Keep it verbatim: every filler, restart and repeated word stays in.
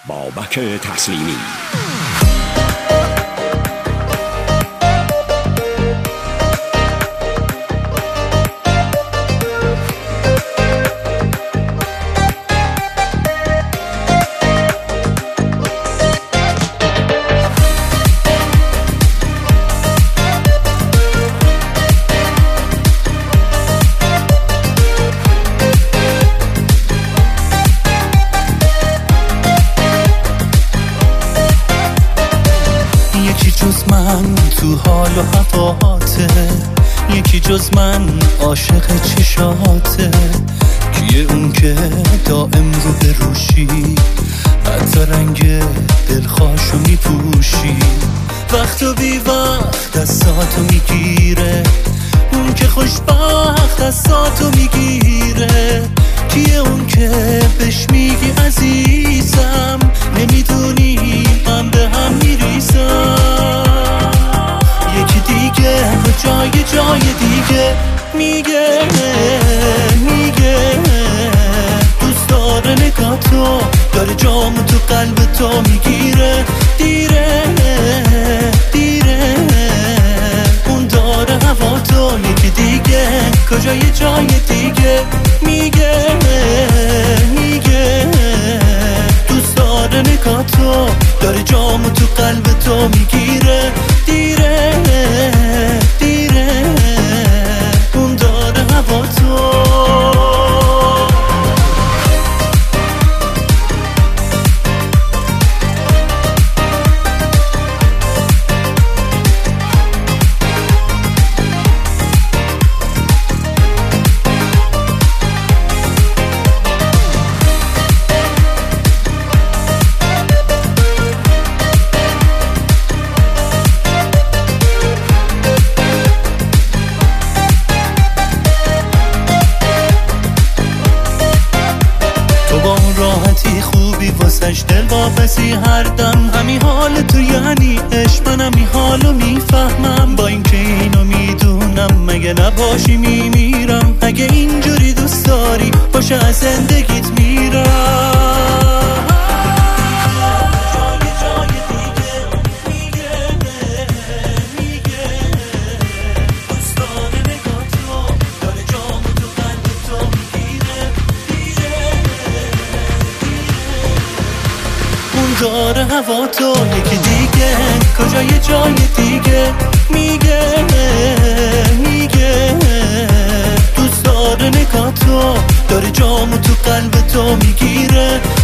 بابک تسلیمی. من تو حال و هواته، یکی جز من عاشق چشاته. کیه اون که دائم رو بروشی، حتی رنگ دلخواشو میپوشی. وقت و بی وقت دستاتو میگیره، اون که خوشبخت دستاتو میگیره. کیه اون که بهش میگی عزیزم، نمیدونی من به هم میریزم. یکی دیگه به جای جای دیگه میگه میگه دوست داره نگاه تو، داره جامو تو قلب تو میگیره. دیره دیره اون داره هوا تو. یکی دیگه کجای جای دیگه میگه میگه دوست داره نگاه تو، داره جامو تو قلب تو میگیره. دیره دیره اون داره هوا تو. خوبی واسش دل واپسی هر دم. همین حال تو یعنی عشق، من همین حالو میفهمم. با اینکه اینو میدونم مگه نباشی میمیرم. اگه اینجوری دوست داری باشه از زندگیت میرم. داره هوا تو. یکی دیگه کجای جای دیگه میگه میگه دوست داره نگاه تو، داره جامو تو قلب تو میگیره.